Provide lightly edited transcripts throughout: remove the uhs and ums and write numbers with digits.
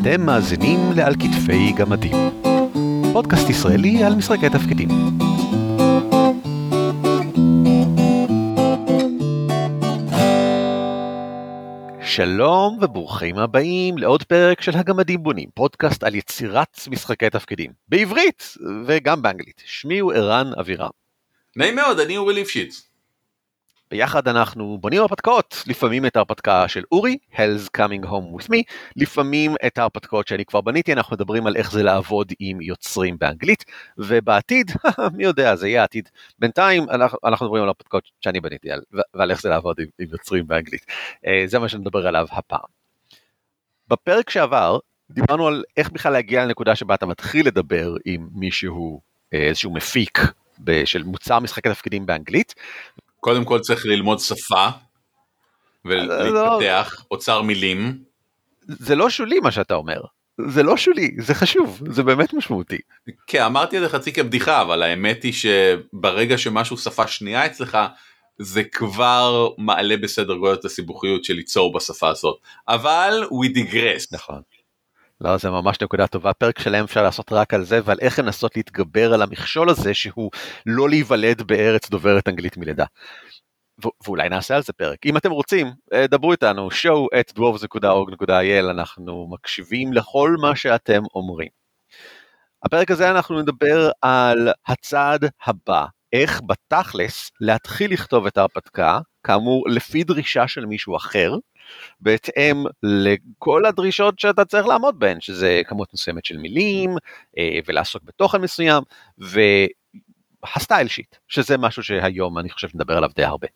אתם מאזינים לעל כתפי גמדים, פודקאסט ישראלי על משחקי תפקידים. שלום וברוכים הבאים לעוד פרק של הגמדים בונים, פודקאסט על יצירת משחקי תפקידים, בעברית וגם באנגלית. שמי הוא ערן אבירם. נעים מאוד, אני אורי ליפשיץ. ביחד אנחנו בונים הרפתקאות, לפעמים את ההרפתקה של אורי, Hell's Coming Home With Me, לפעמים את ההרפתקאות שאני כבר בניתי, אנחנו מדברים על איך זה לעבוד עם יוצרים באנגלית, ובעתיד, מי יודע, זה יהיה העתיד. בינתיים אנחנו מדברים על ההרפתקאות שאני בניתי, ועל איך זה לעבוד עם יוצרים באנגלית. זה מה שנדבר עליו הפעם. בפרק שעבר, דיברנו על איך בכלל להגיע לנקודה שבה אתה מתחיל לדבר עם מישהו, איזשהו מפיק של מוצר משחקי תפקידים באנגלית, קודם כל צריך ללמוד שפה ולהתפתח, אוצר מילים. זה לא שולי מה שאתה אומר, זה לא שולי, זה חשוב, זה באמת משמעותי. כן, אמרתי את זה חצי כבדיחה, אבל האמת היא שברגע שמשהו שפה שנייה אצלך, זה כבר מעלה בסדר גודל את הסיבוכיות של ליצור בשפה הזאת. אבל we digress. נכון. לא, זה ממש נקודה טובה, פרק שלהם אפשר לעשות רק על זה, ועל איך לנסות להתגבר על המכשול הזה, שהוא לא להיוולד בארץ דוברת אנגלית מלידה. ואולי נעשה על זה פרק. אם אתם רוצים, דברו איתנו, show@dwarves.org.il, אנחנו מקשיבים לכל מה שאתם אומרים. הפרק הזה אנחנו נדבר על הצעד הבא, איך בתכלס להתחיל לכתוב את ההרפתקה, כאמור לפי דרישה של מישהו אחר, בהתאם לכל הדרישות שאתה צריך לעמוד בהן, שזה כמות מסוימת של מילים, ולעסוק בתוכן מסוים, והסטייל שיט, שזה משהו שהיום אני חושב שנדבר עליו די הרבה.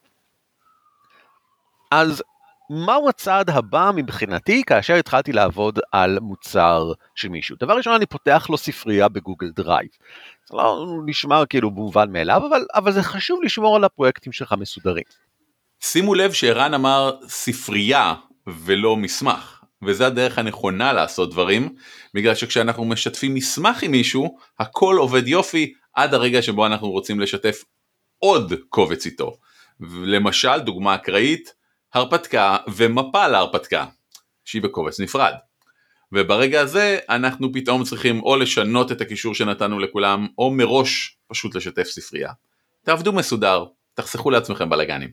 אז מהו הצעד הבא מבחינתי כאשר התחלתי לעבוד על מוצר של מישהו? דבר ראשון, אני פותח לו ספרייה בגוגל דרייב. זה לא נשמע כאילו במובן מאליו, אבל זה חשוב לשמור על הפרויקטים שלך מסודרים. שימו לב שערן אמר ספרייה ולא מסמך, וזה הדרך הנכונה לעשות דברים, בגלל שכשאנחנו משתפים מסמך עם מישהו, הכל עובד יופי עד הרגע שבו אנחנו רוצים לשתף עוד קובץ איתו. למשל, דוגמה אקראית, הרפתקה ומפה להרפתקה, שהיא בקובץ נפרד. וברגע הזה אנחנו פתאום צריכים או לשנות את הקישור שנתנו לכולם, או מראש פשוט לשתף ספרייה. תעבדו מסודר, תחסכו לעצמכם בלגנים.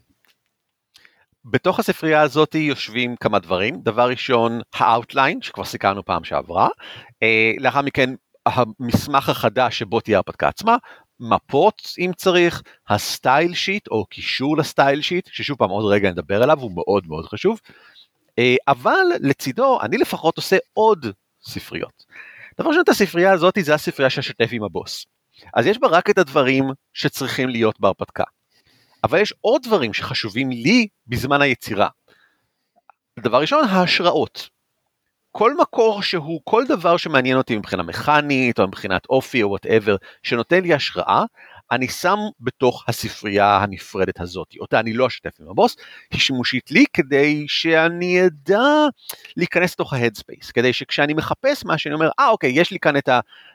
בתוך הספרייה הזאת יושבים כמה דברים. דבר ראשון, ה-outline, שכבר סיכרנו פעם שעברה. לאחר מכן, המסמך החדש שבו תהיה הרפתקה עצמה, מפות אם צריך, הסטייל שיט או קישור לסטייל שיט, ששוב פעם עוד רגע נדבר עליו, הוא מאוד מאוד חשוב. אבל לצידו, אני לפחות עושה עוד ספריות. דבר ראשון, את הספרייה הזאת זה הספרייה ששתף עם הבוס. אז יש בה רק את הדברים שצריכים להיות בהרפתקה. אבל יש עוד דברים שחשובים לי בזמן היצירה. דבר ראשון, ההשראות. כל מקור שהוא, כל דבר שמעניין אותי מבחינה מכנית, או מבחינת אופי, או whatever, שנותן לי השראה, אני שם בתוך הספרייה הנפרדת הזאת. אותה אני לא אשתף עם הבוס, היא שימושית לי כדי שאני אדע להיכנס לתוך ההדספייס, כדי שכשאני מחפש מה שאני אומר, אוקיי, יש לי כאן את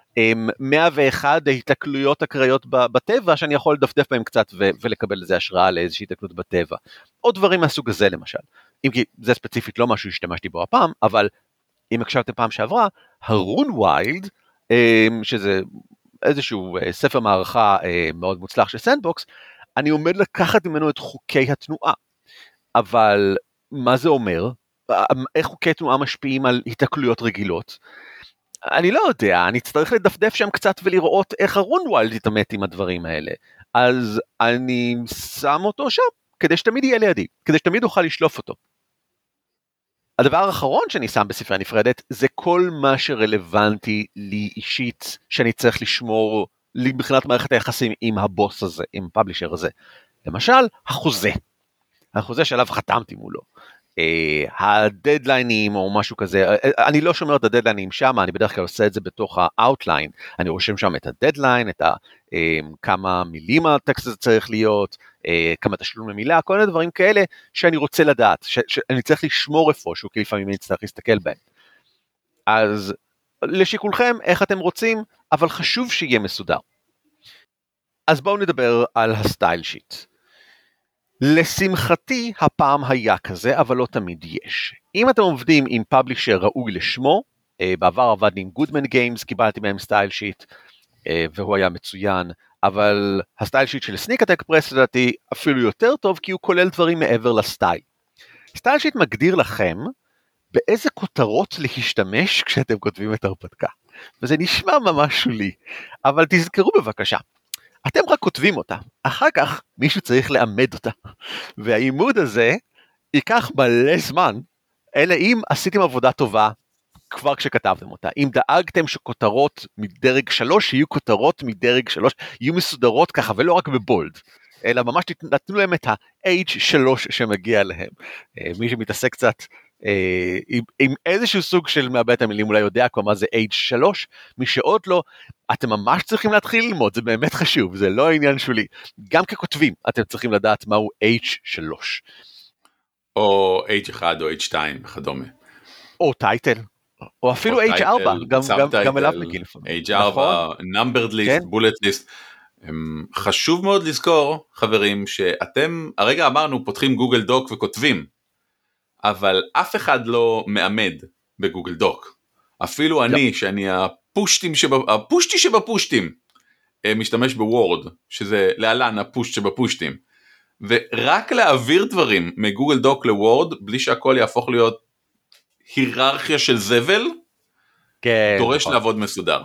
101 ההתקלויות הקראיות בטבע, שאני יכול לדפדף בהם קצת ולקבל לזה השראה לאיזושהי התקלות בטבע. או דברים מהסוג הזה למשל. אם כי זה ספציפית לא משהו שהשתמשתי בו הפעם, אבל אם הקשבתם פעם שעברה, הרון ויילד, שזה איזשהו ספר מערכה מאוד מוצלח של סנדבוקס, אני עומד לקחת ממנו את חוקי התנועה. אבל מה זה אומר? איך חוקי תנועה משפיעים על התקלויות רגילות? אני לא יודע, אני צריך לדפדף שם קצת ולראות איך הרון ויילד יתאמת עם הדברים האלה. אז אני שם אותו שם, כדי שתמיד יהיה לידי, כדי שתמיד אוכל לשלוף אותו. הדבר האחרון שאני שם בספרייה נפרדת, זה כל מה שרלוונטי לי אישית, שאני צריך לשמור לי מבחינת מערכת היחסים עם הבוס הזה, עם הפאבלישר הזה. למשל, החוזה שעליו חתמתי מולו. הדדליינים או משהו כזה, אני לא שומר את הדדליינים שם, אני בדרך כלל עושה את זה בתוך האוטליין, אני רושם שם את הדדליין, את כמה מילים הטקסט הזה צריך להיות, כמה תשלום למילה, כל מיני דברים כאלה שאני רוצה לדעת, שאני צריך לשמור איפשהו, כי לפעמים אני צריך להסתכל בהם. אז לשיקולכם, איך אתם רוצים, אבל חשוב שיהיה מסודר. אז בואו נדבר על הסטייל שיט. לשמחתי הפעם היה כזה, אבל לא תמיד יש. אם אתם עובדים עם פאבלישר ראוי לשמו, בעבר עבדתי עם גודמן גיימס, קיבלתי מהם סטייל שיט, והוא היה מצוין, אבל הסטייל שיט של סניק אטק פרס לדעתי אפילו יותר טוב, כי הוא כולל דברים מעבר לסטייל. סטייל שיט מגדיר לכם באיזה כותרות להשתמש כשאתם כותבים את ההרפתקה, וזה נשמע ממש שולי, אבל תזכרו בבקשה, אתם רק כותבים אותה, אחר כך מישהו צריך לעמד אותה, והעימוד הזה ייקח מלא זמן, אלא אם עשיתם עבודה טובה כבר כשכתבתם אותה. אם דאגתם שכותרות מדרג 3 יהיו כותרות מדרג 3, יהיו מסודרות ככה, ולא רק בבולד, אלא ממש נתנו להם את ה-H3 שמגיע להם. מי שמתעסק קצת עם איזשהו סוג של מעבד המילים, אולי יודע כבר מה זה H3, מי שעוד לא, אתם ממש צריכים להתחיל ללמוד, זה באמת חשוב, זה לא העניין שולי. גם ככותבים, אתם צריכים לדעת מהו H3. או H1 או H2 וכדומה. או טייטל. או אפילו H4, גם אליו מגיע לפעמים. H4, numbered list, bullet list. חשוב מאוד לזכור, חברים, שאתם, הרגע אמרנו, פותחים גוגל דוק וכותבים, אבל אף אחד לא מעמד בגוגל דוק. אפילו אני, שאני הפושטי שבפושטים, משתמש בוורד, שזה להלן הפושט שבפושטים. ורק להעביר דברים מגוגל דוק לוורד, בלי שהכל יהפוך להיות היררכיה של זבל, דורש לעבוד מסודר.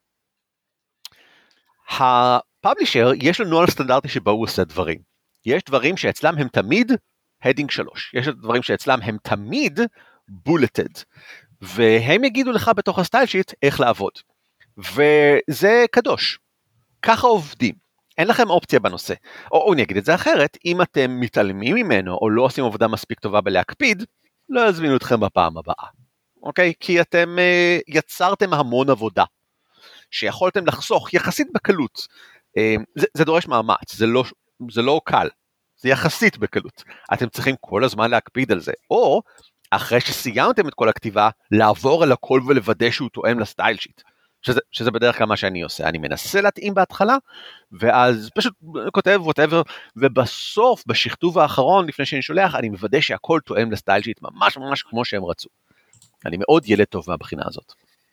הפאבלישר, יש לו נוהל סטנדרטי שבו הוא עושה דברים. יש דברים שאצלם הם תמיד heading 3. יש דברים שאצלם הם תמיד bulleted. והם יגידו לך בתוך הסטייל שיט איך לעבוד. וזה קדוש. ככה עובדים. אין לכם אופציה בנושא. או אני אגיד את זה אחרת, אם אתם מתעלמים ממנו, או לא עושים עבודה מספיק טובה בלהקפיד, לא יזמינו אתכם בפעם הבאה. אוקיי? כי אתם יצרתם המון עבודה, שיכולתם לחסוך יחסית בקלות. זה דורש מאמץ, זה לא קל, זה יחסית בקלות. אתם צריכים כל הזמן להקפיד על זה, או אחרי שסיימתם את כל הכתיבה, לעבור על הכל ולוודא שהוא תואם לסטייל שיט. שזה בדרך כלל מה שאני עושה, אני מנסה להתאים בהתחלה, ואז פשוט כותב whatever, ובסוף, בשכתוב האחרון, לפני שאני שולח, אני מוודא שהכל תואם לסטייל שיט, ממש ממש כמו שהם רצו. אני מאוד ילד טוב מהבחינה הזאת.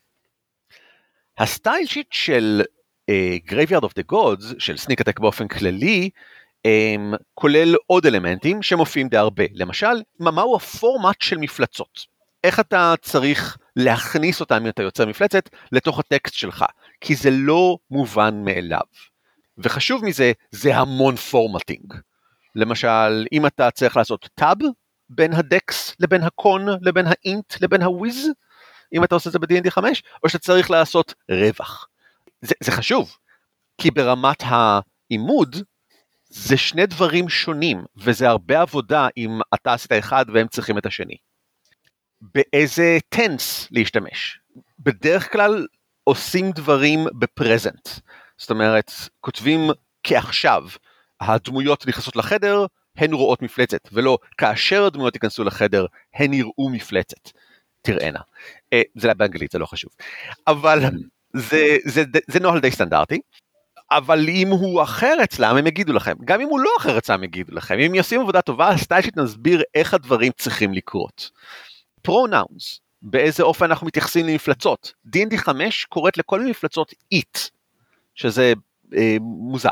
הסטייל שיט של Graveyard of the Gods, של סניק אטק באופן כללי, כולל עוד אלמנטים שמופיעים די הרבה. למשל, מהו הפורמט של מפלצות? איך אתה צריך להכניס אותם אם אתה יוצר מפלצת לתוך הטקסט שלך? כי זה לא מובן מאליו. וחשוב מזה, זה המון פורמטינג. למשל, אם אתה צריך לעשות טאב בין הדקס לבין הקון, לבין האינט, לבין הוויז, אם אתה עושה את זה ב-D&D 5, או שאתה צריך לעשות רווח. זה חשוב, כי ברמת העימוד, זה שני דברים שונים, וזה הרבה עבודה אם אתה עשית אחד והם צריכים את השני. באיזה טנס להשתמש? בדרך כלל עושים דברים בפרזנט, זאת אומרת, כותבים כעכשיו, הדמויות נכנסות לחדר, הן רואות מפלצת, ולא כאשר הדמויות ייכנסו לחדר, הן יראו מפלצת. תראינה. זה לא באנגלית, זה לא חשוב. אבל זה נוהל די סטנדרטי, אבל אם הוא אחר אצלם, הם יגידו לכם. גם אם הוא לא אחר אצלם, הם יגידו לכם. אם יעשים עבודה טובה, הסטייל שיט נסביר איך הדברים צריכים לקרות. פרונאונס, באיזה אופן אנחנו מתייחסים למפלצות. D&D 5 קוראת לכל מפלצות it, שזה מוזר.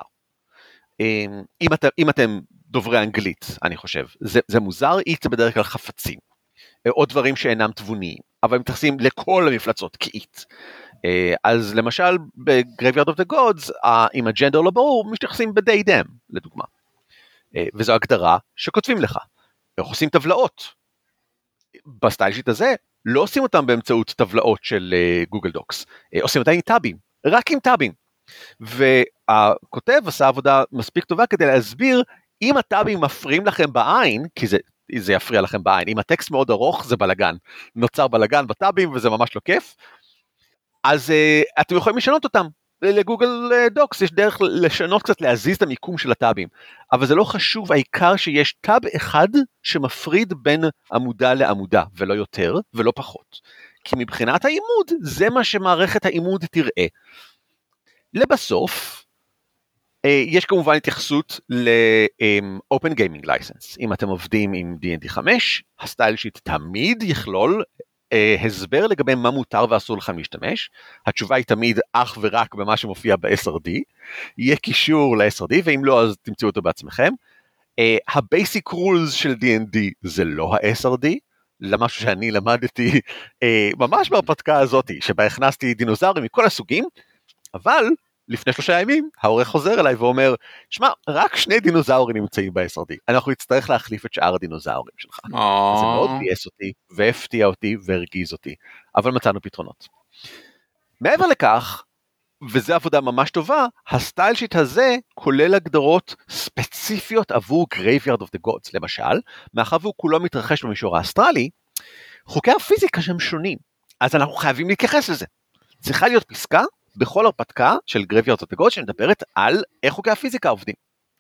אם אתם דוברי אנגלית, אני חושב, זה מוזר, it זה בדרך כלל חפצים. או דברים שאינם תבוניים, אבל מתייחסים לכל המפלצות כאית. אז למשל, ב-Graveyard of the Gods, עם הג'נדר לא ברור, מתייחסים ב-they them, לדוגמה. וזו הגדרה שכותבים לך. עושים טבלאות. בסטייל שיט הזה, לא עושים אותם באמצעות טבלאות של גוגל דוקס, עושים אותם עם טאבים, רק עם טאבים. והכותב עשה עבודה מספיק טובה כדי להסביר, אם הטאבים מפריעים לכם בעין, כי זה יפריע לכם בעין. אם הטקסט מאוד ארוך, זה בלגן. נוצר בלגן בטאבים, וזה ממש לא כיף. אז אתם יכולים לשנות אותם. לגוגל דוקס יש דרך לשנות קצת, להזיז את המיקום של הטאבים. אבל זה לא חשוב, העיקר שיש טאב אחד שמפריד בין עמודה לעמודה, ולא יותר ולא פחות. כי מבחינת העימוד, זה מה שמערכת העימוד תראה. לבסוף, יש כמובן התייחסות ל-Open Gaming License. אם אתם עובדים עם D&D 5, הסטייל שיט תמיד יכלול הסבר לגבי מה מותר ואסור לכם להשתמש, התשובה היא תמיד אך ורק במה שמופיע ב-SRD, יהיה קישור ל-SRD, ואם לא אז תמצאו אותו בעצמכם. ה-basic rules של D&D זה לא ה-SRD, למשהו שאני למדתי ממש בהרפתקה הזאת, שבה הכנסתי דינוזאורים מכל הסוגים, אבל לפני 3 ימים העורך חוזר אליי ואומר, שמע, רק 2 דינוזאורים נמצאים ב-SRD, אנחנו נצטרך להחליף את שאר הדינוזאורים שלך. זה מאוד בייס אותי, והפתיע אותי, והרגיז אותי, אבל מצאנו פתרונות. מעבר לכך, וזו עבודה ממש טובה, הסטייל שיט הזה כולל הגדרות ספציפיות עבור Graveyard of the Gods, למשל, מאחר והוא כולו מתרחש במישור האסטרלי, חוקי הפיזיקה שהם שונים, אז אנחנו חייבים להתייחס לזה. צריכה להיות פסקה בכל הרפתקה של Graveyard of the Gods שמדברת על איך חוקי הפיזיקה עובדים.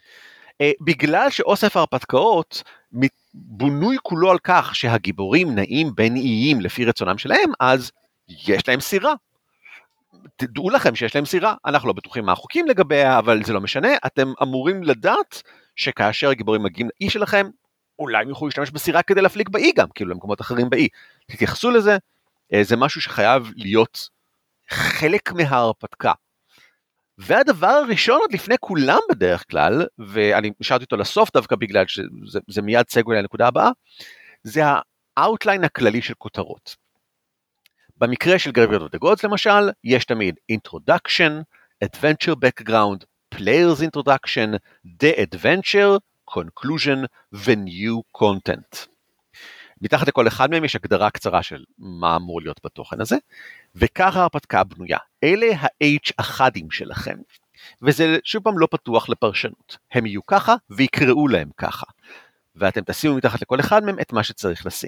בגלל שאוסף ההרפתקאות בונוי כולו על כך שהגיבורים נעים בין איים לפי רצונם שלהם, אז יש להם סירה. תדעו לכם שיש להם סירה, אנחנו לא בטוחים מה החוקים לגביה, אבל זה לא משנה, אתם אמורים לדעת שכאשר הגיבורים מגיעים לאי שלכם, אולי הם יוכלו להשתמש בסירה כדי להפליג באי גם, כאילו למקומות אחרים באי. תתייחסו לזה, זה משהו שחייב להיות חלק מההרפתקה. והדבר הראשון עוד לפני כולם בדרך כלל, ואני נשארתי אותו לסוף דווקא בגלל שזה מיד סגווי לנקודה הבאה, זה האוטליין הכללי של כותרות. במקרה של Graveyard of the Gods למשל, יש תמיד Introduction, Adventure Background, Player's Introduction, The Adventure, Conclusion ו-New Content. מתחת לכל אחד מהם יש הגדרה קצרה של מה אמור להיות בתוכן הזה, וככה ההרפתקה בנויה. אלה ה-H1ים שלכם, וזה שוב פעם לא פתוח לפרשנות. הם יהיו ככה ויקראו להם ככה, ואתם תשימו מתחת לכל אחד מהם את מה שצריך לשים.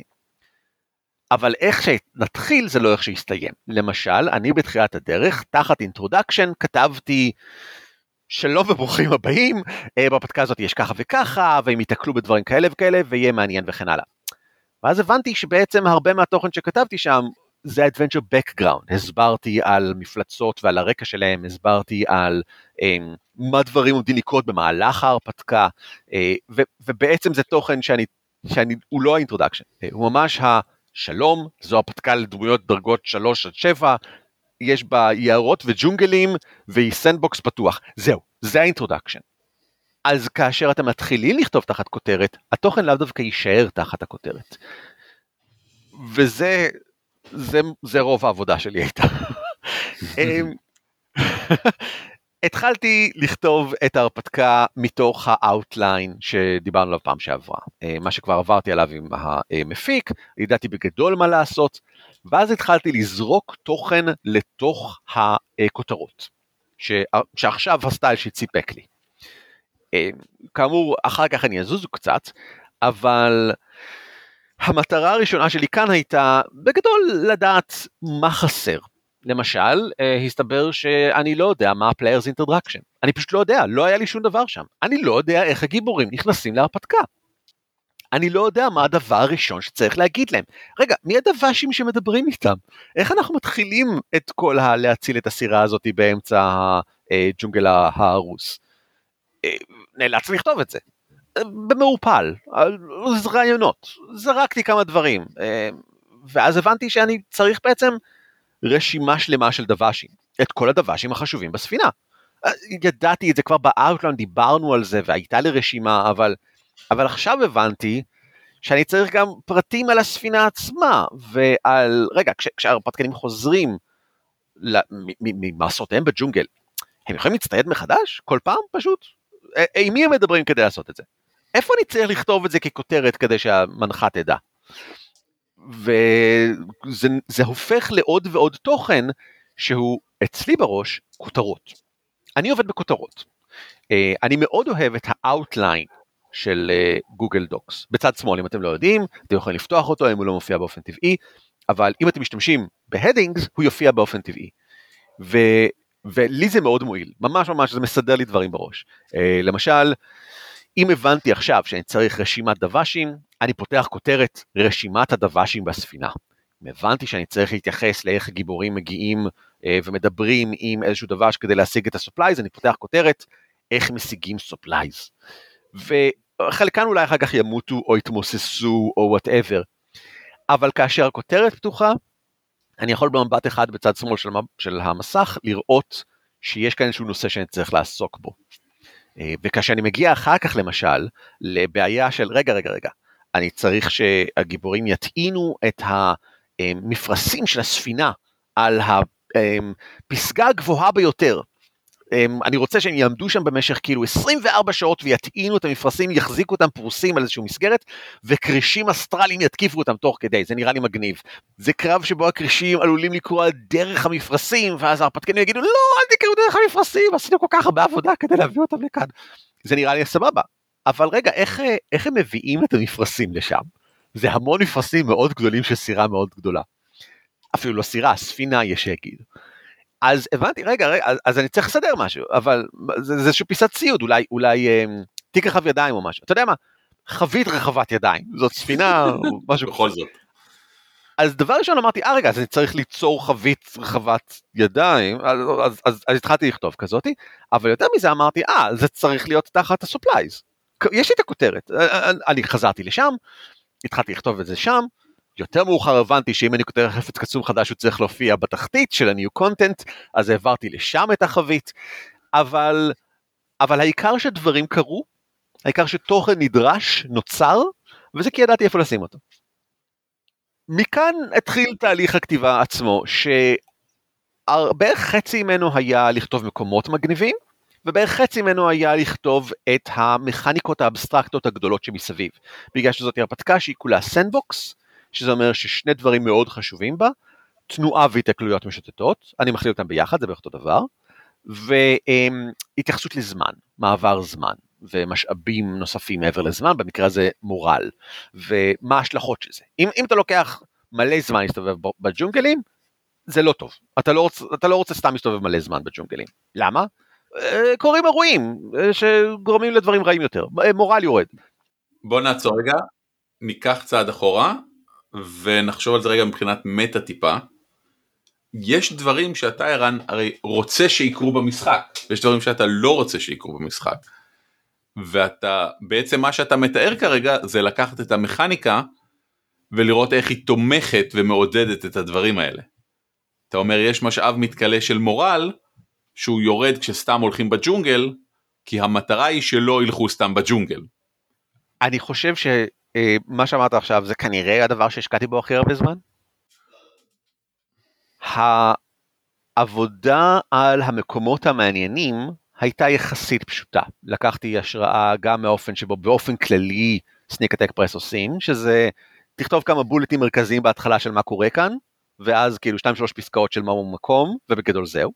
אבל איך שנתחיל זה לא איך שיסתיים. למשל, אני בתחילת הדרך, תחת אינטרודקשן, כתבתי שלום וברוכים הבאים, בהרפתקה הזאת יש ככה וככה, והם יתקלו בדברים כאלה וכאלה, ויהיה מעניין וכן הלאה. ואז הבנתי שבעצם הרבה מהתוכן שכתבתי שם, זה adventure background, הסברתי על מפלצות ועל הרקע שלהם, הסברתי על מה דברים עומדים לקרות במהלך ההרפתקה, ובעצם זה תוכן הוא לא האינטרודקשן, הוא ממש שלום, זו הרפתקה לדמויות דרגות 3-7, יש בה יערות וג'ונגלים, והיא סנדבוקס פתוח. זהו, זה האינטרודקשן. אז כאשר אתם מתחילים לכתוב תחת כותרת, התוכן לאו דווקא יישאר תחת הכותרת. וזה רוב העבודה שלי הייתה. התחלתי לכתוב את ההרפתקה מתוך האוטליין שדיברנו עליו פעם שעברה. מה שכבר עברתי עליו עם המפיק, ידעתי בגדול מה לעשות, ואז התחלתי לזרוק תוכן לתוך הכותרות, שעכשיו הסטייל שציפק לי. כאמור, אחר כך אני אזוזו קצת, אבל המטרה הראשונה שלי כאן הייתה בגדול לדעת מה חסר. למשל, הסתבר שאני לא יודע מה ה-Player's Introduction. אני פשוט לא יודע, לא היה לי שום דבר שם. אני לא יודע איך הגיבורים נכנסים להרפתקה. אני לא יודע מה הדבר הראשון שצריך להגיד להם. רגע, מי הדבשים שמדברים איתם? איך אנחנו מתחילים את כל להציל את הסירה הזאת באמצע הג'ונגל ההרוס? נאלץ לכתוב את זה. במעופל, זה רעיונות. זרקתי כמה דברים. ואז הבנתי שאני צריך בעצם רשימה שלמה של דבשים, את כל הדבשים החשובים בספינה. ידעתי את זה כבר באוטליין, דיברנו על זה, והייתה לי רשימה, אבל עכשיו הבנתי שאני צריך גם פרטים על הספינה עצמה, ועל, רגע, כשההרפתקנים חוזרים ממסעותיהם בג'ונגל, הם יכולים להצטייד מחדש? כל פעם פשוט? עם מי הם מדברים כדי לעשות את זה? איפה אני צריך לכתוב את זה ככותרת כדי שהמנחה תדע? וזה הופך לעוד ועוד תוכן שהוא אצלי בראש כותרות. אני עובד בכותרות. אני מאוד אוהב את האוטליין של גוגל דוקס. בצד שמאל, אם אתם לא יודעים, אתם יכולים לפתוח אותו אם הוא לא מופיע באופן טבעי, אבל אם אתם משתמשים בהדינגס, הוא יופיע באופן טבעי. ולי זה מאוד מועיל. ממש ממש זה מסדר לי דברים בראש. למשל, אם הבנתי עכשיו שאני צריך רשימת דבשים, אני פותח כותרת רשימת הדבשים בספינה. אם הבנתי שאני צריך להתייחס לאיך הגיבורים מגיעים ומדברים עם איזשהו דבש כדי להשיג את הסופלייז, אני פותח כותרת איך משיגים סופלייז. וחלקן אולי אחר כך ימותו או יתמוססו או whatever. אבל כאשר הכותרת פתוחה, אני יכול במבט אחד בצד שמאל של המסך לראות שיש כאן איזשהו נושא שאני צריך לעסוק בו. וכאשר אני מגיע אחר כך למשל לבעיה של רגע, אני צריך שהגיבורים יטעינו את המפרשים של הספינה על הפסגה הגבוהה ביותר. אני רוצה שהם יעמדו שם במשך כאילו 24 שעות ויטעינו את המפרשים, יחזיקו אותם פרוסים על איזשהו מסגרת, וקרישים אסטרליים יתקיפו אותם תוך כדי, זה נראה לי מגניב. זה קרב שבו הקרישים עלולים לקרוא דרך המפרשים, ואז ההרפתקנים יגידו, לא, אל תקראו דרך המפרשים, עשינו כל כך הרבה עבודה כדי להביא אותם לכאן. זה נראה לי סבבה. אבל רגע, איך הם מביאים את המפרשים לשם? זה המון מפרשים מאוד גדולים של סירה מאוד גדולה. אפילו לא סירה, ספינה יש שיגיד. אז הבנתי, רגע, אז אני צריך לסדר משהו, אבל זה איזשהו פיסת ציוד, אולי תיק רחב ידיים או משהו, אתה יודע מה? חבית רחבת ידיים, זאת ספינה, משהו בכל זאת. אז דבר ראשון אמרתי, רגע, אז אני צריך ליצור חבית רחבת ידיים, אז התחלתי לכתוב כזאתי, אבל יותר מזה אמרתי, זה צריך להיות תחת הסופלייז, יש לי את הכותרת, אני חזרתי לשם, התחלתי לכתוב את זה שם, יותר מאוחר הבנתי שאם אני כותב חפץ קסום חדש הוא צריך להופיע בתחתית של ה-new content, אז העברתי לשם את החבית, אבל העיקר שדברים קרו, העיקר שתוכן נדרש, נוצר, וזה כי ידעתי איפה לשים אותו. מכאן התחיל תהליך הכתיבה עצמו, שבערך חצי ממנו היה לכתוב מקומות מגניבים, ובערך חצי ממנו היה לכתוב את המכניקות האבסטרקטות הגדולות שמסביב, בגלל שזאת הרפתקה שהיא כולה סנדבוקס, שזה אומר ששני דברים מאוד חשובים בה, תנועה והתקלויות משוטטות, אני מכליל אותם ביחד, זה בערך אותו דבר, והתייחסות לזמן, מעבר זמן, ומשאבים נוספים מעבר לזמן, במקרה הזה מורל, ומה ההשלכות של זה. אם אתה לוקח מלא זמן להסתובב בג'ונגלים, זה לא טוב. אתה לא רוצה סתם להסתובב מלא זמן בג'ונגלים. למה? קוראים אירועים שגורמים לדברים רעים יותר. מורל יורד. בוא נעצור רגע, ניקח צעד אחורה, ונחשוב על זה רגע מבחינת מטה טיפה. יש דברים שאתה ערן הרי רוצה שיקרו במשחק, ויש דברים שאתה לא רוצה שיקרו במשחק. ואתה, בעצם מה שאתה מתאר כרגע, זה לקחת את המכניקה, ולראות איך היא תומכת ומעודדת את הדברים האלה. אתה אומר, יש משאב מתקלה של מורל, שהוא יורד כשסתם הולכים בג'ונגל, כי המטרה היא שלא ילכו סתם בג'ונגל. אני חושב שמה שאמרת עכשיו, זה כנראה הדבר שהשקעתי בו הכי הרבה זמן. העבודה על המקומות המעניינים, הייתה יחסית פשוטה. לקחתי השראה גם מהאופן שבו באופן כללי סניק אטק פרס עושים, שזה תכתוב כמה בולטים מרכזיים בהתחלה של מה קורה כאן, ואז כאילו 2-3 פסקאות של מהו מקום, ובגדול זהו.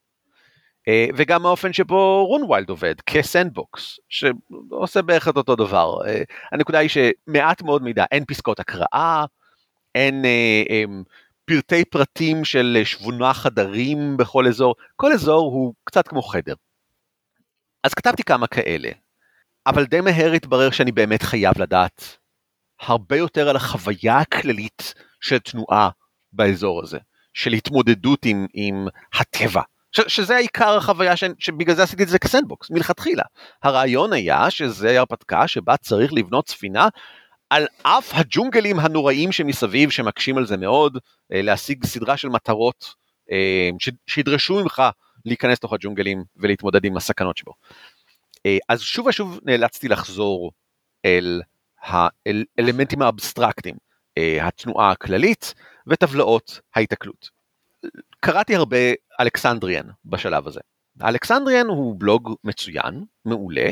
וגם האופן שבו רונווילד עובד, כסנדבוקס, שעושה בערך את אותו דבר. הנקודה היא שמעט מאוד מידע, אין פסקאות הקראה, אין פרטי פרטים של 8 חדרים בכל אזור, כל אזור הוא קצת כמו חדר. אז כתבתי כמה כאלה, אבל די מהר התברר שאני באמת חייב לדעת הרבה יותר על החוויה הכללית של תנועה באזור הזה, של התמודדות עם הטבע, שזה העיקר החוויה שבגלל זה עשיתי את זה כסנדבוקס, מלכתחילה. הרעיון היה שזה הרפתקה שבה צריך לבנות ספינה, על אף הג'ונגלים הנוראים שמסביב, שמקשים על זה מאוד, להשיג סדרה של מטרות שידרשו ממך להיכנס לתוך הג'ונגלים ולהתמודד עם הסכנות שבו. אז שוב ושוב נאלצתי לחזור אל האלמנטים האבסטרקטיים, התנועה הכללית וטבלאות ההתקלות. קראתי הרבה אלכסנדריאן בשלב הזה. אלכסנדריאן הוא בלוג מצוין, מעולה.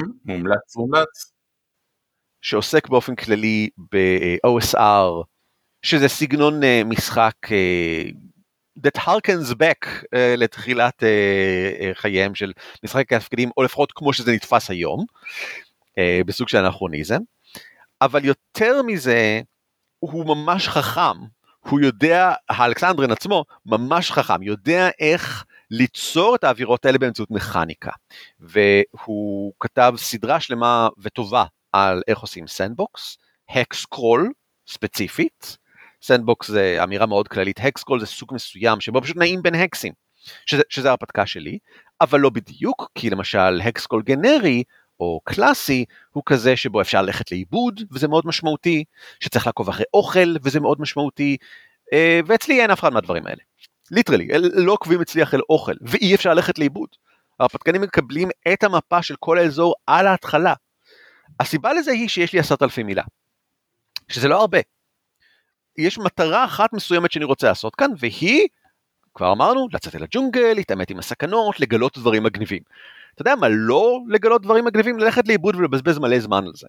מומלץ. שעוסק באופן כללי ב-OSR, שזה סגנון משחק that harkens back לתחילת חייהם של משחק התפקידים, או לפחות כמו שזה נתפס היום, בסוג של אנכרוניזם. אבל יותר מזה, הוא ממש חכם. הוא יודע, האלכסנדרין עצמו ממש חכם, יודע איך ליצור את האווירות האלה באמצעות מכניקה. והוא כתב סדרה שלמה וטובה על איך עושים סנדבוקס, הקסקרול ספציפית, סנדבוקס זה אמירה מאוד כללית, הקסקרול זה סוג מסוים שבו פשוט נעים בין הקסים, שזה הרפתקה שלי, אבל לא בדיוק, כי למשל הקסקרול גנרי, או קלאסי, הוא כזה שבו אפשר ללכת לאיבוד, וזה מאוד משמעותי, שצריך לעקוב אחרי אוכל, וזה מאוד משמעותי, ואצלי אין אף אחד מהדברים האלה. ליטרלי, לא עוקבים אצלי אחרי אוכל, ואי אפשר ללכת לאיבוד. ההרפתקנים מקבלים את המפה של כל האזור על ההתחלה. הסיבה לזה היא שיש לי 10,000 מילה, שזה לא הרבה. יש מטרה אחת מסוימת שאני רוצה לעשות כאן, והיא, כבר אמרנו, לצאת אל הג'ונגל, להתעמת עם הסכנות, לגלות דברים מגניבים. אתה יודע מה, לא לגלות דברים מגניבים, ללכת לאיבוד ולבזבז מלא זמן על זה.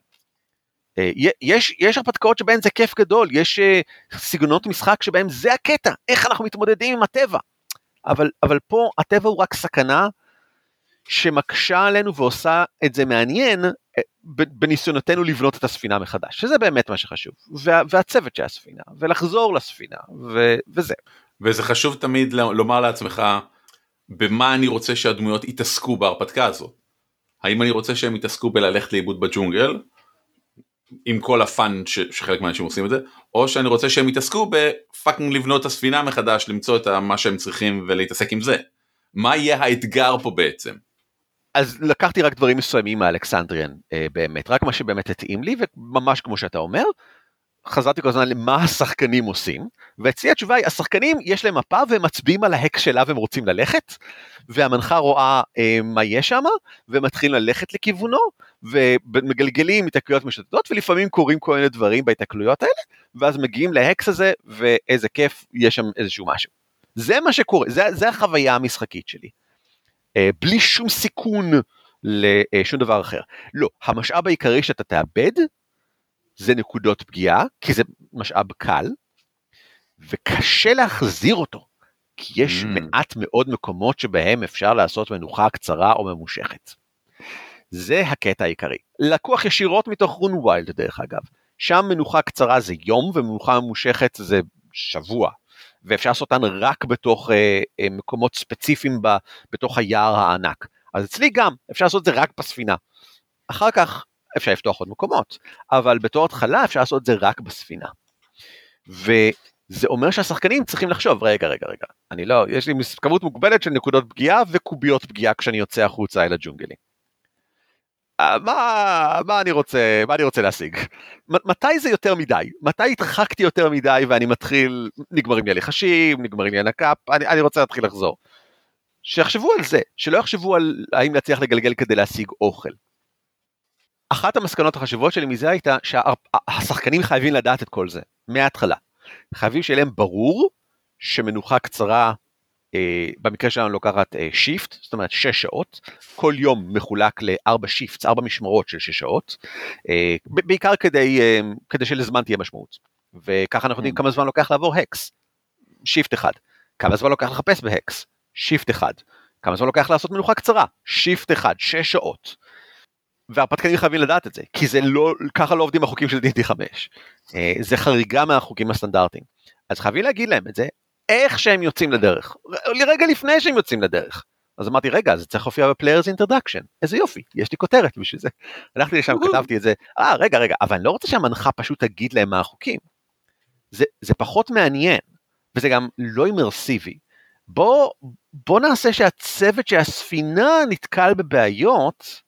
יש הרפתקאות שבהן זה כיף גדול, יש סגנונות משחק שבהן זה הקטע, איך אנחנו מתמודדים עם הטבע. אבל פה הטבע הוא רק סכנה שמקשה עלינו ועושה את זה מעניין בניסיונותינו לבנות את הספינה מחדש, שזה באמת מה שחשוב, והצוות של הספינה, ולחזור לספינה, וזה. וזה חשוב תמיד לומר לעצמך, במה אני רוצה שהדמויות יתעסקו בהרפתקה הזאת. האם אני רוצה שהם יתעסקו בללכת לאיבוד בג'ונגל, עם כל הפאן שחלק מהאנשים עושים את זה, או שאני רוצה שהם יתעסקו בפאקינג לבנות את הספינה מחדש, למצוא את מה שהם צריכים ולהתעסק עם זה. מה יהיה האתגר פה בעצם? אז לקחתי רק דברים מסוימים מהאלכסנדריאן באמת, רק מה שבאמת התאים לי, וממש כמו שאתה אומר, חזרתי כל הזמן למה השחקנים עושים, ואצלי התשובה היא, השחקנים יש להם מפה, והם מצביעים על ההק שלה והם רוצים ללכת, והמנחה רואה מה יש שם, ומתחילים ללכת לכיוונו, ומגלגלים התקלויות משתתות, ולפעמים קורים כל מיני דברים בהתקלויות האלה, ואז מגיעים להקס הזה, ואיזה כיף, יש שם איזשהו משהו. זה מה שקורה, זה החוויה המשחקית שלי. בלי שום סיכון לשום דבר אחר. לא, המשאב העיקרי שאתה תאבד, זה נקודות פגיעה, כי זה משאב קל, וקשה להחזיר אותו, כי יש מעט מאוד מקומות שבהם אפשר לעשות מנוחה קצרה או ממושכת. זה הקטע העיקרי. לקוח ישירות מתוך רון ווילד דרך אגב. שם מנוחה קצרה זה יום, ומנוחה ממושכת זה שבוע. ואפשר לעשות אותן רק בתוך מקומות ספציפיים בתוך היער הענק. אז אצלי גם אפשר לעשות את זה רק בספינה. אחר כך אפשר לפתוח עוד מקומות, אבל בתור התחלה אפשר לעשות את זה רק בספינה. וזה אומר שהשחקנים צריכים לחשוב, רגע, אני לא, יש לי כמות מוגבלת של נקודות פגיעה וקוביות פגיעה כשאני יוצא החוצה אל הג'ונגלים. מה אני רוצה להשיג? מתי זה יותר מדי? מתי התרחקתי יותר מדי ואני מתחיל, נגמרים לי הלחשים, נגמרים לי הנקאפ, אני רוצה להתחיל לחזור. שיחשבו על זה, שלא יחשבו על האם להצליח לגלגל כדי להשיג אוכל. אחת המסקנות החשובות שלי מזה הייתה שהשחקנים חייבים לדעת את כל זה, מההתחלה. חייבים שיהיה להם ברור שמנוחה קצרה, במקרה שלנו לוקחת שיפט, זאת אומרת 6 שעות, כל יום מחולק ל4 שיפטס, 4 משמרות של 6 שעות, בעיקר כדי שלזמן תהיה משמעות. וככה אנחנו יודעים כמה זמן לוקח לעבור הקס, שיפט 1. כמה זמן לוקח לחפש בהקס, שיפט 1. כמה זמן לוקח לעשות מנוחה קצרה, שיפט 1, 6 שעות. והרפתקנים חייבים לדעת את זה, כי זה לא, ככה לא עובדים החוקים של D&D 5. זה חריגה מהחוקים הסטנדרטיים. אז חייבים להגיד להם את זה, איך שהם יוצאים לדרך. רגע לפני שהם יוצאים לדרך. אז אמרתי, רגע, זה צריך להופיע בפליירס אינטרדקשן. איזה יופי, יש לי כותרת בשביל זה. הלכתי לשם, כתבתי את זה, רגע, אבל אני לא רוצה שהמנחה פשוט תגיד להם מה החוקים. זה פחות מעניין, וזה גם לא אימרסיבי. בוא נעשה שהצוות שהספינה נתקל בבעיות,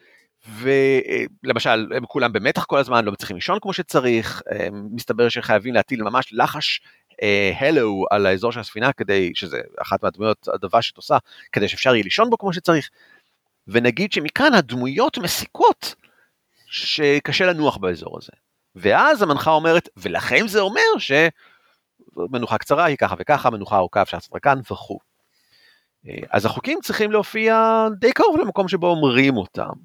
ולמשל, הם כולם במתח כל הזמן, לא מצליחים לישון כמו שצריך, מסתבר שחייבים להטיל ממש לחש הלו על האזור של הספינה, כדי שזה אחת מהדמויות הדבשת עושה, כדי שאפשר יהיה לישון בו כמו שצריך, ונגיד שמכאן הדמויות מסיקות, שקשה לנוח באזור הזה, ואז המנחה אומרת, ולכן זה אומר שמנוחה קצרה היא ככה וככה, מנוחה ארוכה אפשר לעשות כאן וכו'. אז החוקים צריכים להופיע די קרוב למקום שבו אומרים אותם.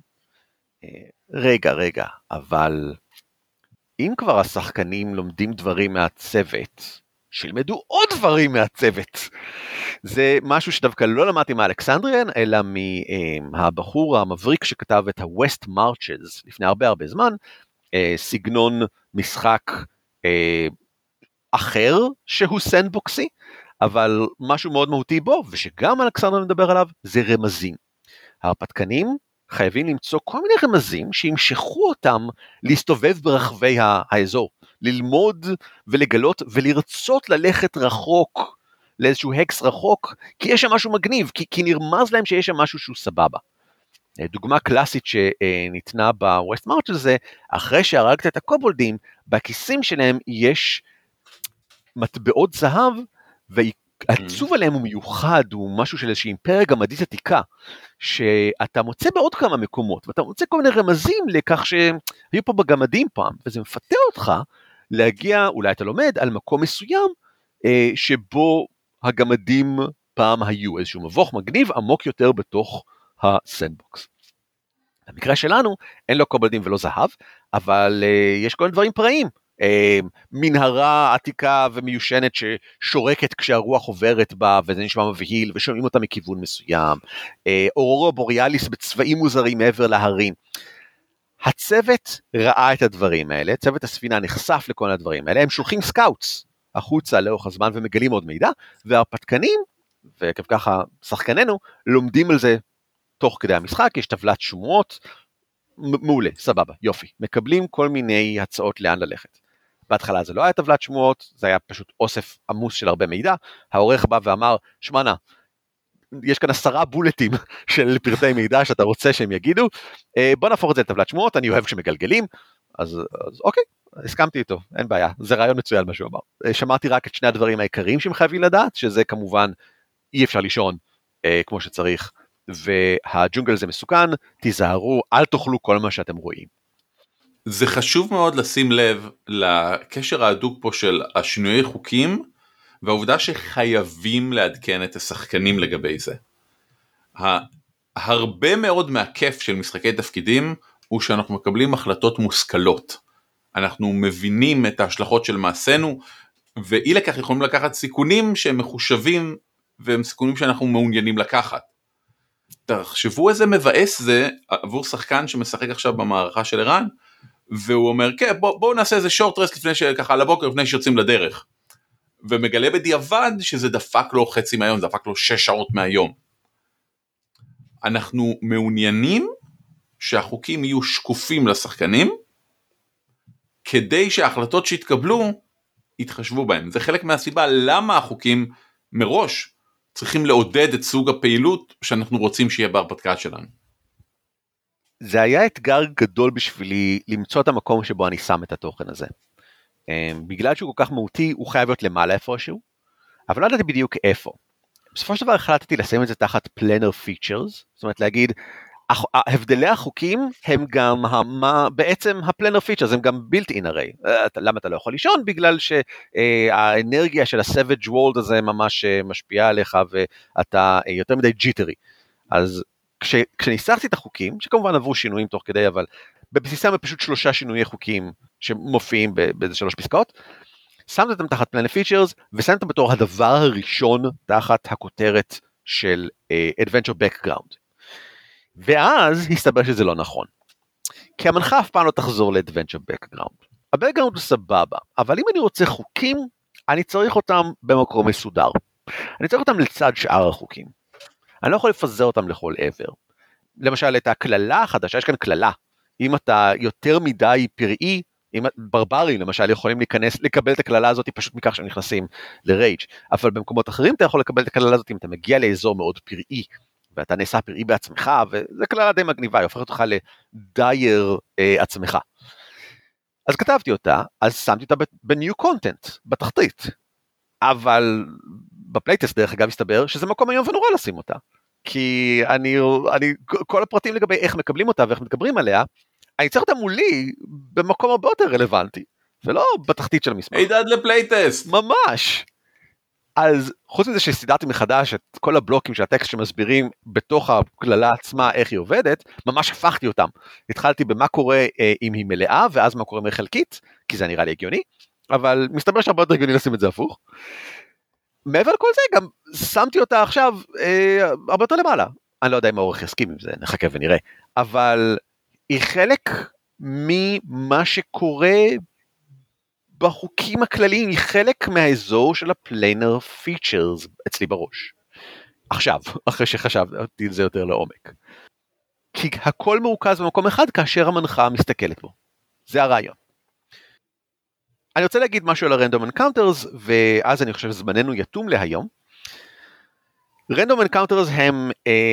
רגע, אבל אם כבר השחקנים לומדים דברים מהצוות, שילמדו עוד דברים מהצוות. זה משהו שדווקא לא למדתי מהאלכסנדריאן, אלא מהבחור המבריק שכתב את ה-West Marches לפני הרבה זמן, סגנון משחק אחר שהוא סנדבוקסי, אבל משהו מאוד מהותי בו, ושגם אלכסנדריאן מדבר עליו, זה רמזים. ההרפתקנים חייבים למצוא כל מיני רמזים שימשכו אותם להסתובב ברחבי האזור, ללמוד ולגלות ולרצות ללכת רחוק, לאיזשהו הקס רחוק, כי יש שם משהו מגניב, כי נרמז להם שיש שם משהו שהוא סבבה. דוגמה קלאסית שניתנה בווסט מרץ' זה, אחרי שהרגת את הקובולדים, בכיסים שלהם יש מטבעות זהב, והעיצוב עליהם הוא מיוחד, הוא משהו של איזושהי אימפריה גמדית עתיקה, שאתה מוצא בעוד כמה מקומות, ואתה מוצא כל מיני רמזים לכך שהיו פה בגמדים פעם, וזה מפתה אותך להגיע, אולי אתה לומד, על מקום מסוים, שבו הגמדים פעם היו, איזשהו מבוך מגניב עמוק יותר בתוך הסנדבוקס. במקרה שלנו, אין לו קובלדים ולא זהב, אבל יש כל מיני דברים פראיים, מנהרה עתיקה ומיושנת ששורקת כשהרוח עוברת בה, וזה נשמע מבהיל, ושומעים אותה מכיוון מסוים, אורורה בוריאליס בצבעים מוזרים מעבר להרים. הצוות ראה את הדברים האלה, צוות הספינה נחשף לכל הדברים האלה, הם שולחים סקאוטס החוצה לאורך הזמן ומגלים עוד מידע, והפתקנים, וככה שחקנינו, לומדים על זה תוך כדי המשחק, יש טבלת שמועות, מעולה, סבבה, יופי, מקבלים כל מיני הצעות לאן ללכת. בהתחלה זה לא היה טבלת שמועות, זה היה פשוט אוסף עמוס של הרבה מידע, העורך בא ואמר, שמענה, יש כאן 10 בולטים של פרטי מידע שאתה רוצה שהם יגידו, בוא נהפוך את זה לטבלת שמועות, אני אוהב שמגלגלים, אז אוקיי, הסכמתי איתו, אין בעיה, זה רעיון מצוין מה שהוא אמר. שמעתי רק את שני הדברים העיקריים שהם חייבים לדעת, שזה כמובן אי אפשר לישון כמו שצריך, והג'ונגל זה מסוכן, תיזהרו, אל תאכלו כל מה שאתם רואים. זה חשוב מאוד לשים לב לקשר ההדוק פה של השינויי חוקים, והעובדה שחייבים לעדכן את השחקנים לגבי זה. הרבה מאוד מהכיף של משחקי תפקידים, הוא שאנחנו מקבלים החלטות מושכלות. אנחנו מבינים את ההשלכות של מעשינו, ואי לכך יכולים לקחת סיכונים שהם מחושבים, והם סיכונים שאנחנו מעוניינים לקחת. תחשבו איזה מבאס זה עבור שחקן שמשחק עכשיו במערכה של ערן, והוא אומר, כן, בואו נעשה איזה שורט רסט לפני שככה על הבוקר, לפני שיוצאים לדרך. ומגלה בדיעבד שזה דפק לו חצי מהיום, דפק לו 6 שעות מהיום. אנחנו מעוניינים שהחוקים יהיו שקופים לשחקנים, כדי שההחלטות שהתקבלו, יתחשבו בהם. זה חלק מהסיבה למה החוקים מראש צריכים לעודד את סוג הפעילות שאנחנו רוצים שיהיה בהרפתקה שלנו. זה היה אתגר גדול בשבילי למצוא את המקום שבו אני שם את התוכן הזה. בגלל שהוא כל כך מהותי, הוא חייב להיות למעלה איפשהו, אבל לא ידעתי בדיוק איפה. בסופו של דבר החלטתי לשים את זה תחת planner features, זאת אומרת להגיד, הבדלי החוקים הם גם בעצם ה-planner features, הם גם built-in הרי. למה אתה לא יכול לישון? בגלל שהאנרגיה של ה-savage world הזה ממש משפיעה עליך, ואתה יותר מדי jittery. אז כשניסחתי את החוקים, שכמובן עברו שינויים תוך כדי, אבל בבסיסם הם פשוט 3 שינויי חוקים שמופיעים באיזה 3 פסקאות, שמתי אותם תחת Planet Features, ושמתי אותם בתור הדבר הראשון תחת הכותרת של Adventure Background. ואז הסתבר שזה לא נכון. כי המנחה אף פעם לא תחזור ל-Adventure Background. ה-Background הוא סבבה, אבל אם אני רוצה חוקים, אני צריך אותם במקום מסודר. אני צריך אותם לצד שאר החוקים. אני לא יכול לפזר אותם לכל עבר. למשל, את הכללה החדשה, יש כאן כללה. אם אתה יותר מדי פראי, אם ברברים למשל יכולים לקבל את הכללה הזאת פשוט מכך שהם נכנסים לרייג', אבל במקומות אחרים אתה יכול לקבל את הכללה הזאת אם אתה מגיע לאזור מאוד פראי, ואתה נעשה פראי בעצמך, וזה כללה די מגניבה, היא הופכת אותך לדייר עצמך. אז כתבתי אותה, אז שמתי אותה בניו קונטנט, בתחתית, אבל בפלייטסט דרך אגב הסתבר שזה מקום היום ונורא לשים אותה, כי כל הפרטים לגבי איך מקבלים אותה ואיך מתגברים עליה, אני צריך אותה מולי במקום הרבה יותר רלוונטי, ולא בתחתית של המסמך. הידד לפלייטסט. ממש. אז חוץ מזה שסידרתי מחדש את כל הבלוקים של הטקסט שמסבירים בתוך הכללה עצמה איך היא עובדת, ממש הפכתי אותם. התחלתי במה קורה אם היא מלאה, ואז מה קורה מחלקית, כי זה נראה לי הגיוני, אבל מסתבר שהרבה יותר הגיוני לשים את זה הפוך. מעבר לכל זה גם שמתי אותה עכשיו הרבה יותר למעלה. אני לא יודע אם האורך יסכים עם זה, נחכה ונראה. אבל היא חלק ממה שקורה בחוקים הכלליים, היא חלק מהאזור של הפליינר פיצ'רס אצלי בראש. עכשיו, אחרי שחשבתי את זה יותר לעומק. כי הכל מרוכז במקום אחד כאשר המנחה מסתכלת בו. זה הרעיון. אני רוצה להגיד משהו על הרנדום אנקאונטרס, ואז אני חושב שזמננו יתום להיום. רנדום אנקאונטרס הם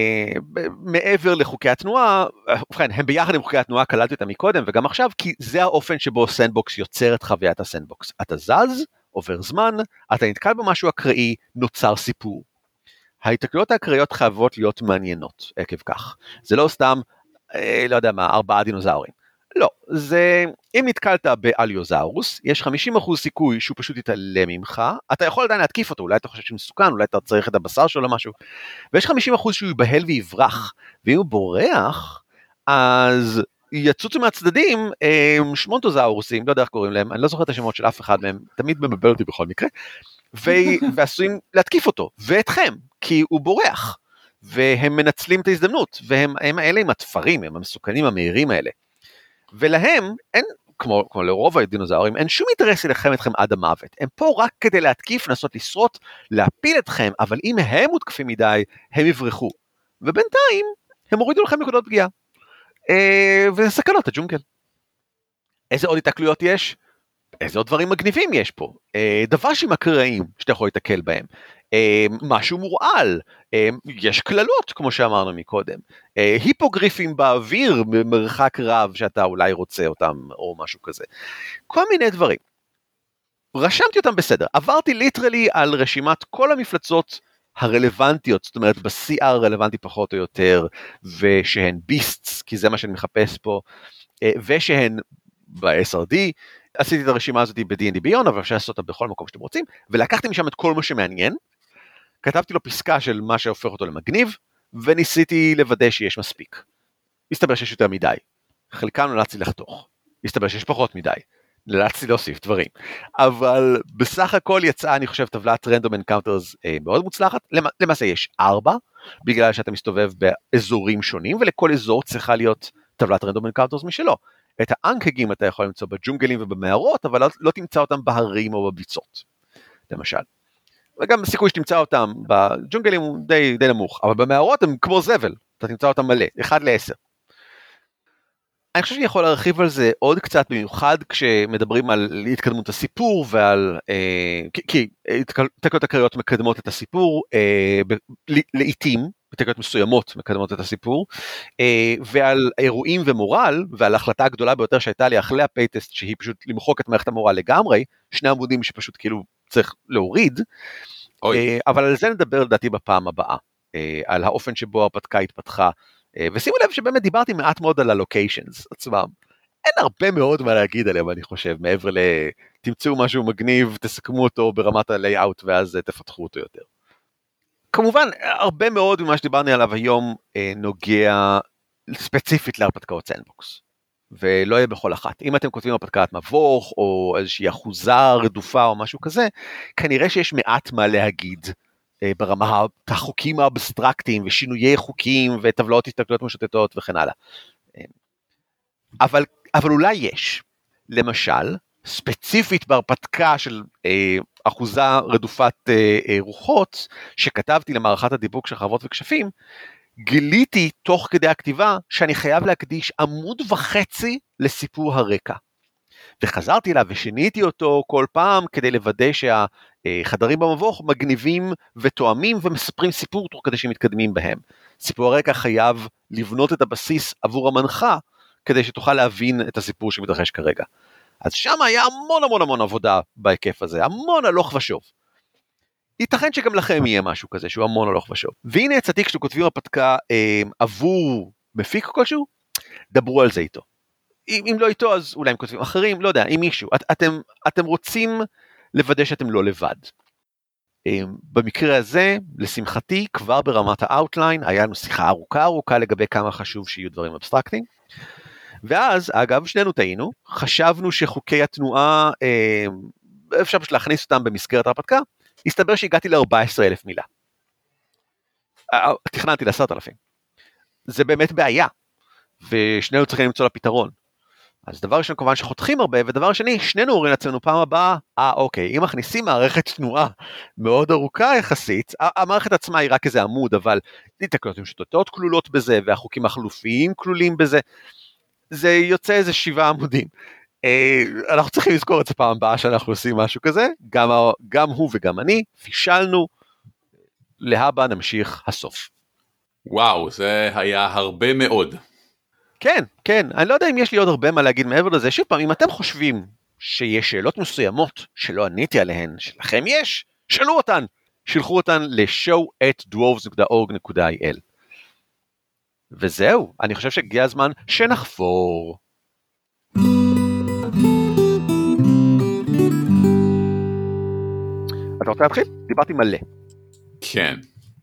מעבר לחוקי התנועה, הם ביחד עם חוקי התנועה, כללתי אותם מקודם וגם עכשיו, כי זה האופן שבו סנדבוקס יוצר את חוויית הסנדבוקס. אתה זז, עובר זמן, אתה נתקל במשהו אקראי, נוצר סיפור. ההתקלויות האקראיות חייבות להיות מעניינות עקב כך. זה לא סתם, לא יודע מה, 4 דינוזאורים. לא, זה, אם נתקלת באליוזאורוס, יש 50% סיכוי שהוא פשוט יתעלם ממך, אתה יכול עדיין להתקיף אותו, אולי אתה חושב שהוא מסוכן, אולי אתה צריך את הבשר שלו למשהו, ויש 50% שהוא יבהל ויברח, ואם הוא בורח, אז יצוצו מהצדדים שמונטוזאורוסים, לא יודע איך קוראים להם, אני לא זוכר את השמות של אף אחד מהם, תמיד מבלבל אותי בכל מקרה, ועשויים להתקיף אותו, ואתכם, כי הוא בורח, והם מנצלים את ההזדמנות, והם אלה עם התפרים, הם המסוכנים המהירים האלה. ולהם, אין, כמו לרוב הדינוזאורים, אין שום אינטרס ללחם אתכם עד המוות. הם פה רק כדי להתקיף, לנסות לשרוט, להפיל אתכם, אבל אם הם מותקפים מדי, הם יברחו. ובינתיים, הם הורידו לכם נקודות פגיעה. וזה סכנות הג'ונגל. איזה עוד התקלויות יש? איזה עוד דברים מגניבים יש פה? דב"שים אקראיים שאתה יכול להתקל בהם. משהו מורעל, יש כללות כמו שאמרנו מקודם, היפוגריפים באוויר במרחק רב שאתה אולי רוצה אותם או משהו כזה, כל מיני דברים. רשמתי אותם בסדר, עברתי ליטרלי על רשימת כל המפלצות הרלוונטיות, זאת אומרת ב-CR הרלוונטי פחות או יותר, ושהן ביסטס, כי זה מה שאני מחפש פה, ושהן ב-SRD, עשיתי את הרשימה הזאת ב-D&D Beyond, אבל אפשר לעשות אותה בכל מקום שאתם רוצים, ולקחתי משם את כל מה שמעניין, כתבתי לו פסקה של מה שהופך אותו למגניב, וניסיתי לוודא שיש מספיק. הסתבר שיש יותר מדי. חלקם נאלצתי לחתוך. הסתבר שיש פחות מדי. נאלצתי להוסיף דברים. אבל בסך הכל יצאה, אני חושב, טבלת רנדום אנקאונטרס מאוד מוצלחת. למעשה יש 4, בגלל שאתה מסתובב באזורים שונים, ולכל אזור צריכה להיות טבלת רנדום אנקאונטרס משלו. את האנקגים אתה יכול למצוא בג'ונגלים ובמערות, אבל לא תמצא אותם בהרים או בביצות. למשל. וגם הסיכוי שתמצא אותם בג'ונגלים הוא די נמוך, אבל במערות הם כמו זבל, אתה תמצא אותם מלא, 1-10. אני חושב שאני יכול להרחיב על זה עוד קצת, במיוחד כשמדברים על התקדמות הסיפור, ועל, כי תקלות הקריות מקדמות את הסיפור, לעתים, בתקלות מסוימות מקדמות את הסיפור, ועל אירועים ומורל, ועל ההחלטה הגדולה ביותר שהייתה לי אחרי הפייטסט, שהיא פשוט למחוק את מערכת המורל לגמרי, 2 עמודים שפשוט כאילו צריך להוריד, אבל על זה נדבר לדעתי בפעם הבאה, על האופן שבו ההרפתקה התפתחה, ושימו לב שבאמת דיברתי מעט מאוד על הלוקיישנס עצמם, אין הרבה מאוד מה להגיד עליהם אני חושב, מעבר תמצאו משהו מגניב, תסכמו אותו ברמת הלייאאוט ואז תפתחו אותו יותר. כמובן הרבה מאוד ממה שדיברנו עליו היום נוגע ספציפית להרפתקאות סנדבוקס. ולא יהיה בכל אחת. אם אתם כותבים הרפתקת מבוך, או איזושהי אחוזה רדופה או משהו כזה, כנראה שיש מעט מה להגיד ברמה החוקים האבסטרקטיים, ושינויי חוקים, וטבלאות הסתכלויות משוטטות וכן הלאה. אבל אולי יש. למשל, ספציפית בהרפתקה של אחוזה רדופת רוחות, שכתבתי למערכת הדיבוק של חרבות וכשפים, גיליתי תוך כדי הכתיבה שאני חייב להקדיש 1.5 עמוד לסיפור הרקע. וחזרתי אליו ושיניתי אותו כל פעם כדי לוודא שהחדרים במבוך מגניבים ותואמים ומספרים סיפור תוך כדי שמתקדמים בהם. סיפור הרקע חייב לבנות את הבסיס עבור המנחה כדי שתוכל להבין את הסיפור שמתרחש כרגע. אז שם היה המון עבודה בהיקף הזה, המון הלוך ושוב. ייתכן שגם לכם יהיה משהו כזה, שהוא המון הלוך ושוב. והנה יצאתי כשאתם כותבים הרפתקה עבור מפיק כלשהו, דברו על זה איתו. אם לא איתו, אז אולי הם כותבים אחרים, לא יודע, עם מישהו. אתם רוצים לוודא שאתם לא לבד. במקרה הזה, לשמחתי, כבר ברמת האוטליין, היה לנו שיחה ארוכה לגבי כמה חשוב שיהיו דברים אבסטרקטיים. ואז, אגב, שנינו טעינו, חשבנו שחוקי התנועה, אפשר פשוט להכניס אותם במסגרת הרפתקה, הסתבר שהגעתי ל14,000 מילה. תכננתי ל10,000. זה באמת בעיה, ושנינו צריכים למצוא לפתרון. אז דבר ראשון כמובן שחותכים הרבה, ודבר שני, שנינו אומרים לעצמנו פעם הבאה, אוקיי, אם מכניסים מערכת תנועה מאוד ארוכה יחסית, המערכת עצמה היא רק איזה עמוד, אבל תקלות משוטטות כלולות בזה, והחוקים החלופיים כלולים בזה, זה יוצא איזה 7 עמודים. אנחנו צריכים לזכור את זה פעם הבאה שאנחנו עושים משהו כזה, גם הוא וגם אני, פישלנו, להבא נמשיך הסוף. וואו, זה היה הרבה מאוד. כן, כן, אני לא יודע אם יש לי עוד הרבה מה להגיד מעבר לזה. שוב פעם, אם אתם חושבים שיש שאלות מסוימות שלא עניתי עליהן, שלכם יש, שאלו אותן. שלחו אותן ל-show@dwarves.org.il. וזהו, אני חושב שהגיע הזמן שנחפור. אתה רוצה להתחיל? דיברתי מלא. כן.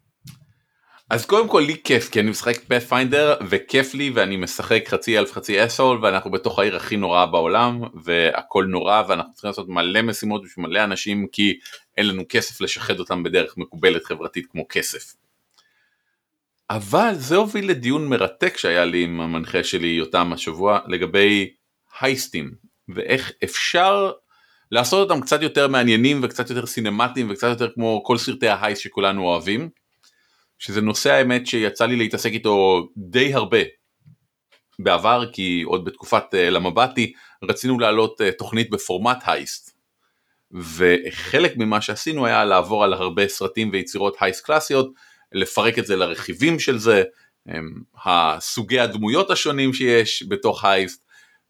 אז קודם כל לי כיף, כי אני משחק Pathfinder וכיף לי, ואני משחק חצי אלף חצי אסול, ואנחנו בתוך העיר הכי נוראה בעולם, והכל נורא, ואנחנו צריכים לעשות מלא משימות בשביל מלא אנשים, כי אין לנו כסף לשחד אותם בדרך מקובלת חברתית כמו כסף. אבל זה הוביל לדיון מרתק שהיה לי עם המנחה שלי יותם השבוע, לגבי הייסטים, ואיך אפשר לעשות אותם קצת יותר מעניינים, וקצת יותר סינמטיים, וקצת יותר כמו כל סרטי ההייסט שכולנו אוהבים, שזה נושא האמת שיצא לי להתעסק איתו די הרבה בעבר, כי עוד בתקופת למבטי רצינו לעלות תוכנית בפורמט הייסט, וחלק ממה שעשינו היה לעבור על הרבה סרטים ויצירות הייסט קלאסיות, לפרק את זה לרכיבים של זה, הסוגי הדמויות השונים שיש בתוך הייסט,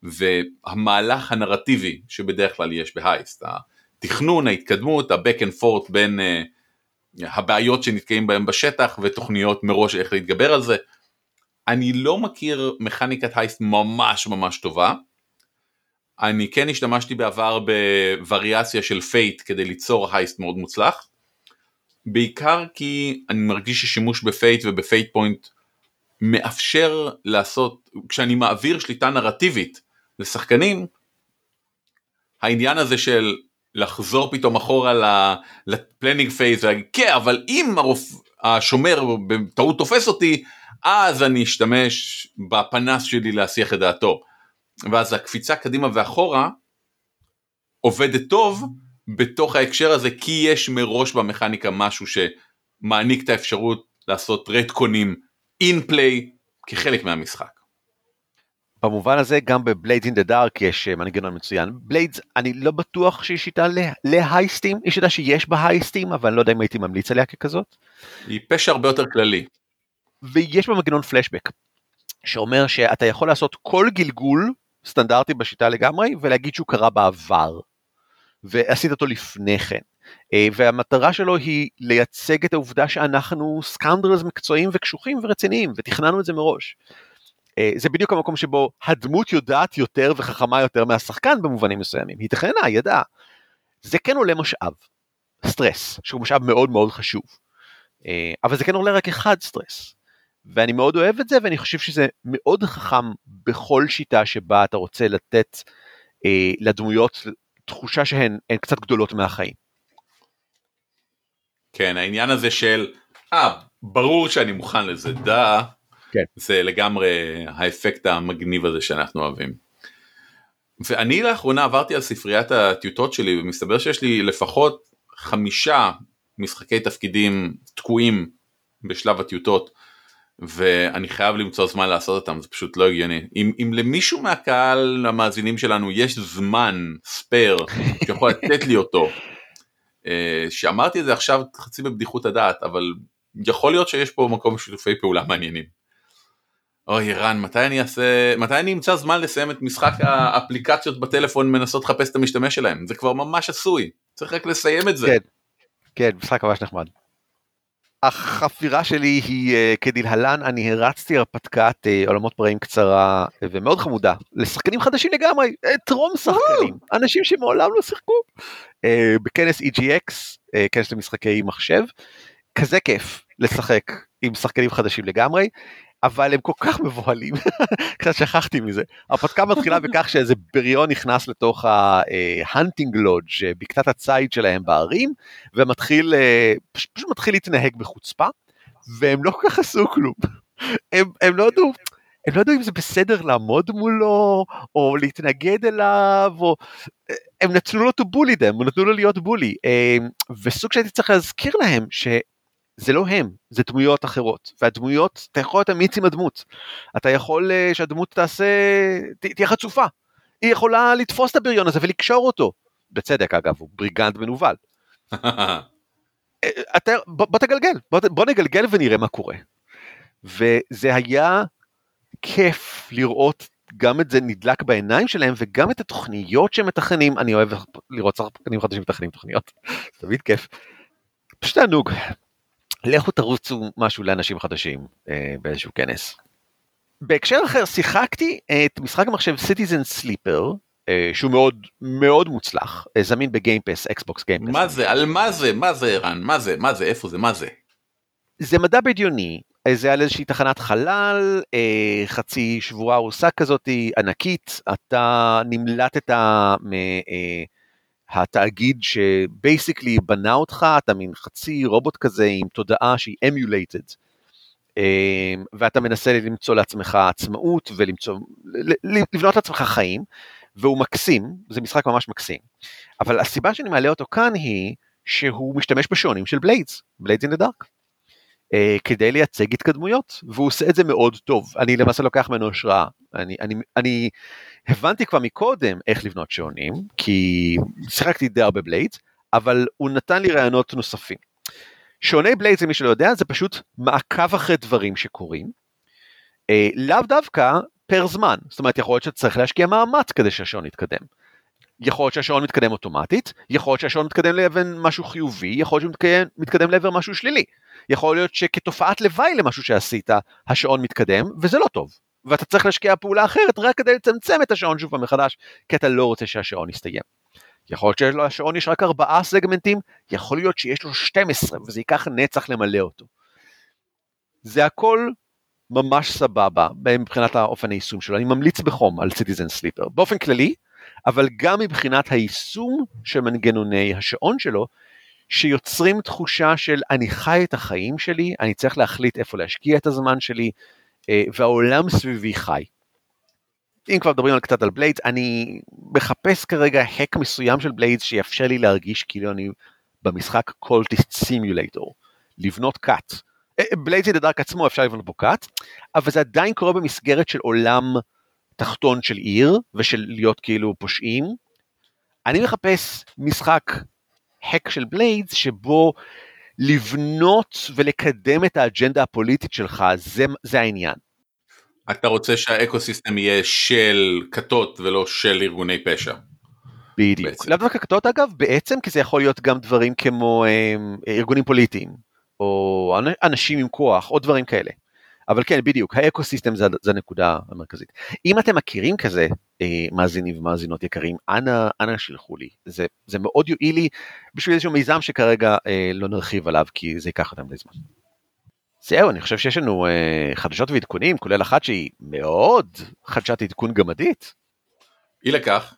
והמהלך הנרטיבי שבדרך כלל יש בהייסט, התכנון, ההתקדמות, ה-back and forth בין הבעיות שנתקעים בהם בשטח, ותוכניות מראש איך להתגבר על זה. אני לא מכיר מכניקת הייסט ממש ממש טובה, אני כן השתמשתי בעבר בווריאציה של פייט, כדי ליצור הייסט מאוד מוצלח, בעיקר כי אני מרגיש ששימוש בפייט ובפייט פוינט, מאפשר לעשות, כשאני מעביר שליטה נרטיבית לשחקנים, העניין הזה של לחזור פתאום אחורה לפלנינג פייס, ולהגיד, כן, אבל אם השומר בטעות תופס אותי, אז אני אשתמש בפנס שלי להסיח את דעתו. ואז הקפיצה קדימה ואחורה, עובדת טוב בתוך ההקשר הזה, כי יש מראש במכניקה משהו שמעניק את האפשרות לעשות רטקונים in play כחלק מהמשחק. במובן הזה גם בבליידס אין דה דארק יש מנגנון מצוין. בליידס, אני לא בטוח שהיא שיטה להייסטים, היא שיטה שיש בה הייסטים, אבל אני לא יודע אם הייתי ממליץ עליה ככזאת. היא פשע הרבה יותר כללי. ויש בה מנגנון פלשבק, שאומר שאתה יכול לעשות כל גלגול סטנדרטי בשיטה לגמרי, ולהגיד שהוא קרה בעבר, ועשית אותו לפני כן. והמטרה שלו היא לייצג את העובדה שאנחנו סקאונדרס מקצועיים וקשוחים ורציניים, ותכננו את זה מראש. זה בדיוק המקום שבו הדמות יודעת יותר וחכמה יותר מהשחקן במובנים מסוימים. היא תכננה, ידעה. זה כן עולה משאב, סטרס, שהוא משאב מאוד מאוד חשוב. אבל זה כן עולה רק אחד סטרס. ואני מאוד אוהב את זה, ואני חושב שזה מאוד חכם בכל שיטה שבה אתה רוצה לתת לדמויות תחושה שהן קצת גדולות מהחיים. כן, העניין הזה של, ברור שאני מוכן לזה, כן. זה לגמרי האפקט המגניב הזה שאנחנו אוהבים. ואני לאחרונה עברתי על ספריית הטיוטות שלי, ומסתבר שיש לי לפחות 5 משחקי תפקידים תקועים בשלב הטיוטות, ואני חייב למצוא זמן לעשות אותם, זה פשוט לא הגיוני. אם למישהו מהקהל המאזינים שלנו יש זמן ספייר שיכול לתת לי אותו, שאמרתי את זה עכשיו חצי בבדיחות הדעת, אבל יכול להיות שיש פה מקום שיתופי פעולה מעניינים. אוי רן, מתי אני אמצא זמן לסיים את משחק האפליקציות בטלפון מנסות לחפש את המשתמש שלהם? זה כבר ממש עשוי, צריך רק לסיים את זה. כן, כן, משחק ממש נחמד. החפירה שלי היא כדלהלן, אני הרצתי הרפתקת עולמות פראיים קצרה ומאוד חמודה, לשחקנים חדשים לגמרי, טרום שחקנים, אנשים שמעולם לא שיחקו, בכנס EGX, כנס למשחקי מחשב, כזה כיף לשחק עם שחקנים חדשים לגמרי, אבל הם כל כך מבוהלים, קצת שכחתי מזה. הפתקה מתחילה בכך שאיזה בריון נכנס לתוך ההנטינג לודג' בקתת הציד שלהם בערים, ומתחיל, פשוט מתחיל להתנהג בחוצפה, והם לא כל כך עשו כלום. הם לא ידעו אם זה בסדר לעמוד מולו, או להתנגד אליו, או... הם נתנו לו to bully them, הם נתנו לו להיות בולי, וסוג שהייתי צריך להזכיר להם זה לא הם, זה דמויות אחרות, והדמויות, אתה יכול להיות אמיץ עם הדמות, אתה יכול שהדמות תהיה חצופה, היא יכולה לתפוס את הבריון הזה ולקשור אותו, בצדק אגב, הוא בריגנד מנובל. בוא תגלגל, בוא נגלגל ונראה מה קורה. וזה היה כיף לראות גם את זה נדלק בעיניים שלהם, וגם את התוכניות שהם מתכנים. אני אוהב לראות שחקנים חדשים מתכנים תוכניות, זה תמיד כיף. פשוט תענוג. לכו תרוצו משהו לאנשים חדשים באיזשהו כנס. בהקשר אחר, שיחקתי את משחק המחשב Citizen Sleeper, שהוא מאוד מאוד מוצלח, זמין בגיימפס, אקסבוקס גיימפס. מה זה? על מה זה? מה זה, ערן? מה זה? איפה זה? מה זה? זה מדע בדיוני, זה על איזושהי תחנת חלל, חצי שבועה רוסה כזאת, ענקית, אתה נמלטת מהתאגיד שבייסיקלי בנה אותך, אתה מין חצי רובוט כזה עם תודעה שהיא emulated, ואתה מנסה למצוא לעצמך עצמאות, ולבנות לעצמך חיים, והוא מקסים, זה משחק ממש מקסים, אבל הסיבה שאני מעלה אותו כאן היא, שהוא משתמש בשעונים של בליידס, בליידס אין הדארק, כדי לייצג התקדמויות, והוא עושה את זה מאוד טוב, אני למעשה לוקח ממנו השראה, אני הבנתי כבר מקודם איך לבנות שעונים, כי שיחקתי די הרבה בליידס, אבל הוא נתן לי רעיונות נוספים. שעוני בליידס, למי שלא יודע, זה פשוט מעקב אחרי דברים שקורים, לאו דווקא פר זמן, זאת אומרת, יכול להיות שצריך להשקיע מאמץ כדי שהשעון יתקדם. יכול להיות שהשעון מתקדם אוטומטית, יכול להיות שהשעון מתקדם לעבר משהו חיובי, יכול להיות שהוא מתקדם לעבר משהו שלילי. יכול להיות שכתופעת לוואי למשהו שעשית, השעון מתקדם, וזה לא טוב. ואתה צריך להשקיע פעולה אחרת, רק כדי לצמצם את השעון שוב מחדש, כי אתה לא רוצה שהשעון יסתיים. יכול להיות שלשעון יש רק 4 סגמנטים, יכול להיות שיש לו 12, וזה ייקח נצח למלא אותו. זה הכל ממש סבבה, מבחינת האופן היישום שלו. אני ממליץ בחום על Citizen Sleeper, באופן כללי, אבל גם מבחינת היישום של מנגנוני השעון שלו, שיוצרים תחושה של אני חי את החיים שלי, אני צריך להחליט איפה להשקיע את הזמן שלי, והעולם סביבי חי. אם כבר מדברים קצת על בליידס, אני מחפש כרגע hack מסוים של בליידס, שיאפשר לי להרגיש כאילו אני במשחק Cultist Simulator, לבנות קאט. בליידס אין הדארק עצמו אפשר לבנות בו קאט, אבל זה עדיין קורה במסגרת של עולם תחתון של עיר, ושל להיות כאילו פושעים. אני מחפש משחק hack של בליידס, שבו לבנות ולקדם את האג'נדה הפוליטית שלך, זה העניין. אתה רוצה שהאקוסיסטם יהיה של כתות ולא של ארגוני פשע. בדיוק. לאו דווקא כתות אגב, בעצם, כי זה יכול להיות גם דברים כמו ארגונים פוליטיים, או אנשים עם כוח, או דברים כאלה. אבל כן, בדיוק, האקוסיסטם זה הנקודה המרכזית. אם אתם מכירים כזה, מאזינים ומאזינות יקרים, אנא שלחו לי. זה מאוד יועיל לי, בשביל איזשהו מיזם שכרגע לא נרחיב עליו, כי זה ייקח אותם לזמן. זהו, אני חושב שיש לנו חדשות ועדכונים, כולל אחת שהיא מאוד חדשת עדכון גמדית. אי לכך.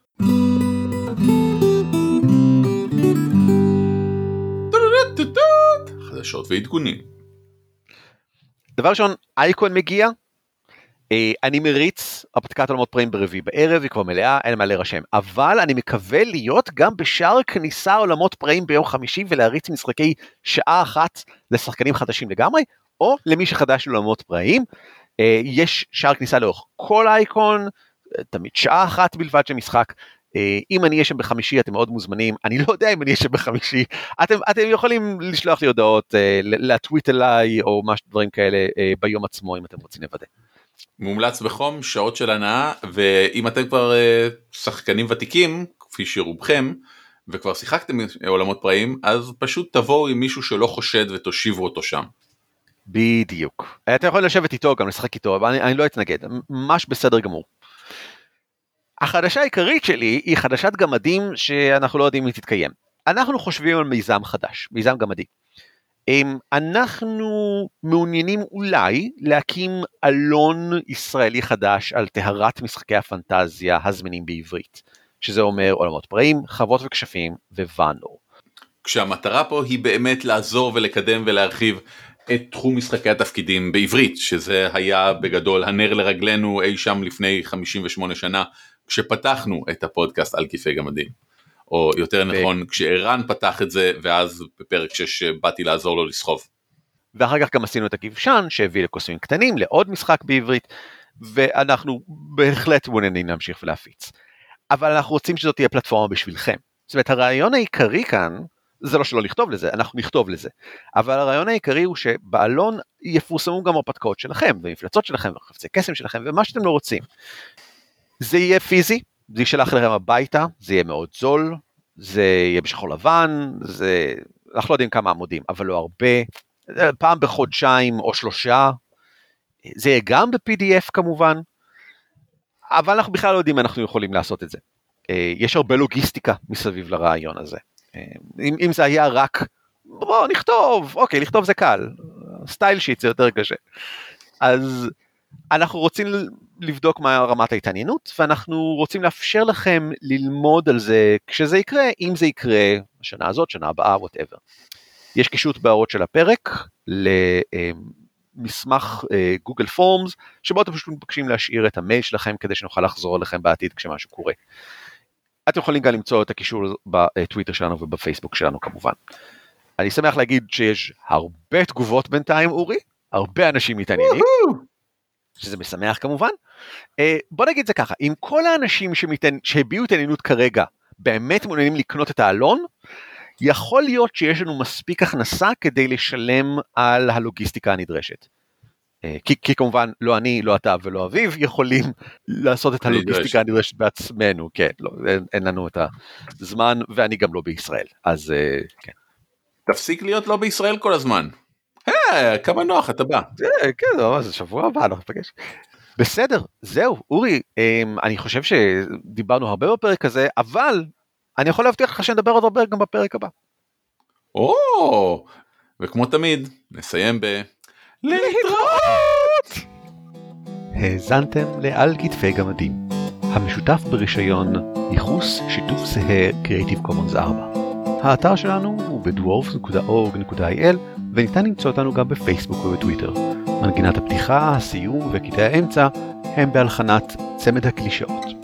חדשות ועדכונים. דבר ראשון, אייקון מגיע, אני מריץ הפתקת עולמות פראים ברביעי בערב, היא כבר מלאה, אין מה להירשם, אבל אני מקווה להיות גם בשער כניסה עולמות פראים ביום חמישי, ולהריץ משחקי שעה אחת לשחקנים חדשים לגמרי, או למי שחדש לעולמות פראים, יש שער כניסה לאורך כל אייקון, תמיד שעה אחת בלבד של משחק, אם אני אהיה שם בחמישי אתם מאוד מוזמנים, אני לא יודע אם אני אהיה שם בחמישי, אתם יכולים לשלוח לי הודעות, לטוויט אליי או משהו דברים כאלה ביום עצמו אם אתם רוצים לוודא. מומלץ בחום, שעות של הנאה, ואם אתם כבר שחקנים ותיקים, כפי שרובכם, וכבר שיחקתם עולמות פראים, אז פשוט תבואו עם מישהו שלא חושד ותושיבו אותו שם. בדיוק. אתה יכול לשבת איתו, גם לשחק איתו, אבל אני לא אתנגד, ממש בסדר גמור. החדשה העיקרית שלי היא חדשת גמדים שאנחנו לא יודעים אם היא תתקיים. אנחנו חושבים על מיזם חדש, מיזם גמדי. אנחנו מעוניינים אולי להקים אלון ישראלי חדש על טהרת משחקי הפנטזיה הזמינים בעברית, שזה אומר עולמות פראים, חוות וכשפים וואנור. כשהמטרה פה היא באמת לעזור ולקדם ולהרחיב את תחום משחקי התפקידים בעברית, שזה היה בגדול הנר לרגלנו אי שם לפני 58 שנה, כשפתחנו את הפודקאסט על כיפי גמדים, או יותר נכון, כשערן פתח את זה, ואז בפרק 6 באתי לעזור לו לסחוב. ואחר כך גם עשינו את הכבשן, שהביא לקוסמים קטנים, לעוד משחק בעברית, ואנחנו בהחלט מעוניינים להמשיך ולהפיץ. אבל אנחנו רוצים שזאת תהיה פלטפורמה בשבילכם. זאת אומרת, הרעיון העיקרי כאן, זה לא שלא לכתוב לזה, אנחנו נכתוב לזה. אבל הרעיון העיקרי הוא שבעלון יפורסמו גם הרפתקאות שלכם, ומפלצות שלכם, וחפצי קסם שלכם, ומה שאתם לא רוצים. זה יהיה פיזי, זה ישלח לכם הביתה, זה יהיה מאוד זול, זה יהיה בשחור לבן, אנחנו לא יודעים כמה עמודים, אבל לא הרבה, פעם בחודשיים או 3, זה יהיה גם ב-PDF כמובן, אבל אנחנו בכלל לא יודעים אם אנחנו יכולים לעשות את זה. יש הרבה לוגיסטיקה מסביב לרעיון הזה. אם זה היה רק, בוא נכתוב, אוקיי, לכתוב זה קל, סטייל שיט זה יותר קשה. אז אנחנו רוצים לבדוק מה רמת ההתעניינות, ואנחנו רוצים לאפשר לכם ללמוד על זה כשזה יקרה, אם זה יקרה השנה הזאת, שנה הבאה, whatever. יש קישוט בהערות של הפרק, למסמך גוגל פורמס, שבו אתם פשוט מבקשים להשאיר את המייל שלכם, כדי שנוכל לחזור אליכם בעתיד כשמשהו קורה. אתם יכולים גם למצוא את הקישור בטוויטר שלנו ובפייסבוק שלנו כמובן. אני שמח להגיד שיש הרבה תגובות בינתיים, אורי, הרבה אנשים מתעניינים, שזה משמח כמובן. בוא נגיד זה ככה, אם כל האנשים שהביעו התעניינות כרגע, באמת מעוניינים לקנות את העלון, יכול להיות שיש לנו מספיק הכנסה כדי לשלם על הלוגיסטיקה הנדרשת. כי כמובן לא אני, לא אתה ולא אביב יכולים לעשות את הלוגיסטיקה הנדרשת בעצמנו, כן, לא, אין לנו את הזמן, ואני גם לא בישראל, אז כן. תפסיק להיות לא בישראל כל הזמן. כמה נוח אתה בא. כן, זה שבוע הבא, אנחנו נפגש. בסדר, זהו, אורי, אני חושב שדיברנו הרבה בפרק הזה, אבל אני יכול להבטיח לך שנדבר עוד הרבה גם בפרק הבא. וכמו תמיד, נסיים להתראות! האזנתם לעל כתפי גמדים, המשותף ברישיון ייחוס שיתוף זהה Creative Commons 4. האתר שלנו הוא בדוורפס.org.il וניתן למצוא אותנו גם בפייסבוק ובטוויטר. מנגינת הפתיחה, הסיום וקטעי האמצע הם בהלחנת צמד הקלישאות.